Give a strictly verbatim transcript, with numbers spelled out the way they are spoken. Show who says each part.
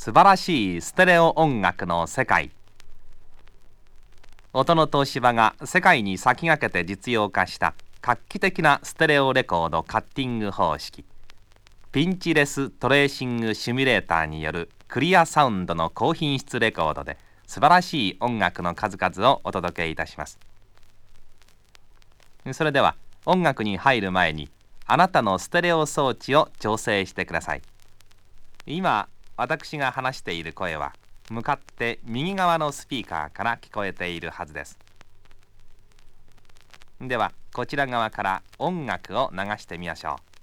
Speaker 1: 素晴らしいステレオ音楽の世界。音の東芝が世界に先駆けて実用化した画期的なステレオレコードカッティング方式、ピンチレストレーシングシミュレーターによるクリアサウンドの高品質レコードで素晴らしい音楽の数々をお届けいたします。それでは音楽に入る前にあなたのステレオ装置を調整してください。今私が話している声は向かって右側のスピーカーから聞こえているはずです。ではこちら側から音楽を流してみましょう。